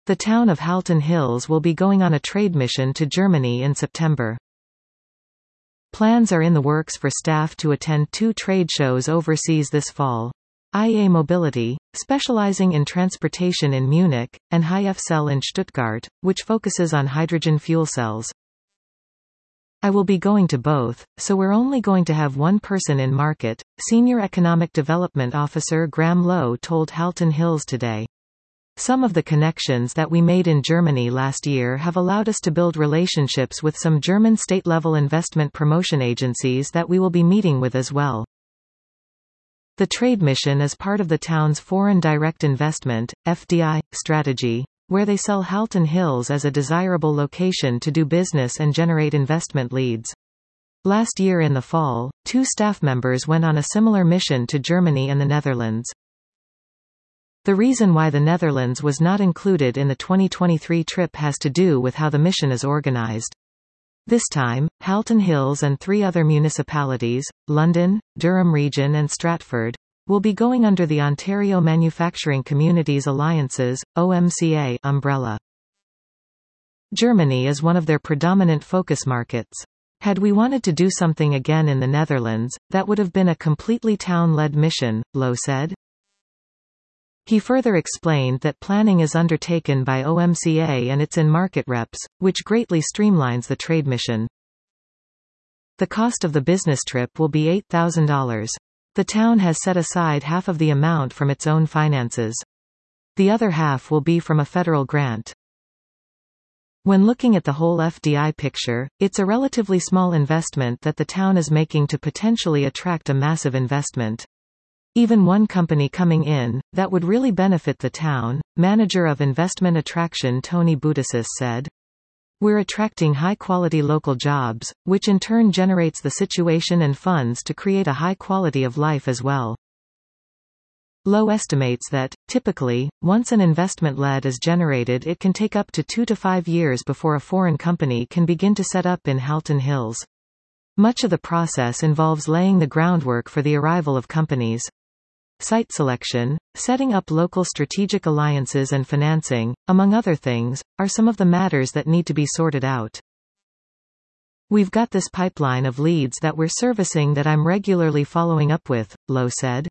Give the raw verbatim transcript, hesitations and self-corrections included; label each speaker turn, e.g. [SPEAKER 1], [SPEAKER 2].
[SPEAKER 1] The town of Halton Hills will be going on a trade mission to Germany in September. Plans are in the works for staff to attend two trade shows overseas this fall. I A Mobility, specializing in transportation in Munich, and HyFcell in Stuttgart, which focuses on hydrogen fuel cells. I will be going to both, so we're only going to have one person in market, Senior Economic Development Officer Graham Lowe told Halton Hills today. Some of the connections that we made in Germany last year have allowed us to build relationships with some German state-level investment promotion agencies that we will be meeting with as well. The trade mission is part of the town's Foreign Direct Investment, F D I, strategy, where they sell Halton Hills as a desirable location to do business and generate investment leads. Last year in the fall, two staff members went on a similar mission to Germany and the Netherlands. The reason why the Netherlands was not included in the twenty twenty-three trip has to do with how the mission is organized. This time, Halton Hills and three other municipalities, London, Durham Region and Stratford, will be going under the Ontario Manufacturing Communities Alliance's, O M C A, umbrella. Germany is one of their predominant focus markets. Had we wanted to do something again in the Netherlands, that would have been a completely town-led mission, Lowe said. He further explained that planning is undertaken by O M C A and its in-market reps, which greatly streamlines the trade mission. The cost of the business trip will be eight thousand dollars. The town has set aside half of the amount from its own finances. The other half will be from a federal grant. When looking at the whole F D I picture, it's a relatively small investment that the town is making to potentially attract a massive investment. Even one company coming in, that would really benefit the town, manager of investment attraction Tony Boutasis said. We're attracting high-quality local jobs, which in turn generates the situation and funds to create a high quality of life as well. Lowe estimates that, typically, once an investment lead is generated it can take up to two to five years before a foreign company can begin to set up in Halton Hills. Much of the process involves laying the groundwork for the arrival of companies. Site selection, setting up local strategic alliances and financing, among other things, are some of the matters that need to be sorted out. We've got this pipeline of leads that we're servicing that I'm regularly following up with, Lowe said.